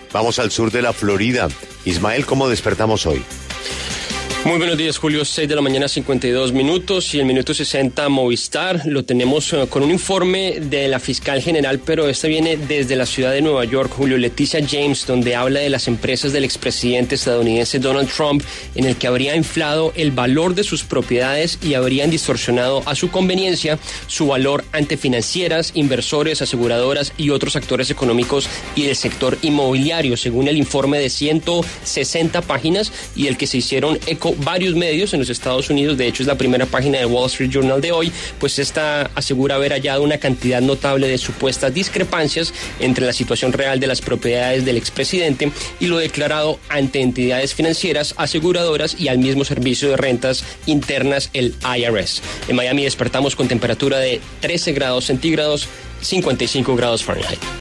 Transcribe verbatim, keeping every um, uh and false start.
Vamos al sur de la Florida. Ismael, ¿cómo despertamos hoy? Muy buenos días, Julio. seis de la mañana, cincuenta y dos minutos, y el minuto sesenta Movistar. Lo tenemos uh, con un informe de la fiscal general, pero este viene desde la ciudad de Nueva York, Julio. Leticia James, donde habla de las empresas del expresidente estadounidense Donald Trump, en el que habría inflado el valor de sus propiedades y habrían distorsionado a su conveniencia su valor ante financieras, inversores, aseguradoras y otros actores económicos y del sector inmobiliario, según el informe de ciento sesenta páginas y el que se hicieron eco varios medios en los Estados Unidos. De hecho, es la primera página de Wall Street Journal de hoy. Pues esta asegura haber hallado una cantidad notable de supuestas discrepancias entre la situación real de las propiedades del expresidente y lo declarado ante entidades financieras, aseguradoras y al mismo servicio de rentas internas, el I R S. En Miami despertamos con temperatura de trece grados centígrados, cincuenta y cinco grados Fahrenheit.